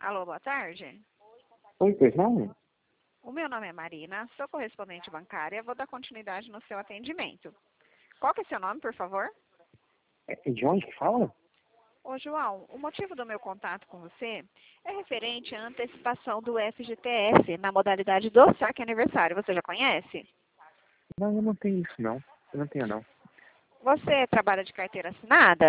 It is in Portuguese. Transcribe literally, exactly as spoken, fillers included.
Alô, boa tarde. Oi, pois não? O meu nome é Marina, sou correspondente bancária, vou dar continuidade no seu atendimento. Qual que é seu nome, por favor? É de onde que fala? Ô, João, o motivo do meu contato com você é referente à antecipação do F G T S na modalidade do saque aniversário. Você já conhece? Não, eu não tenho isso não. Eu não tenho não. Você trabalha de carteira assinada?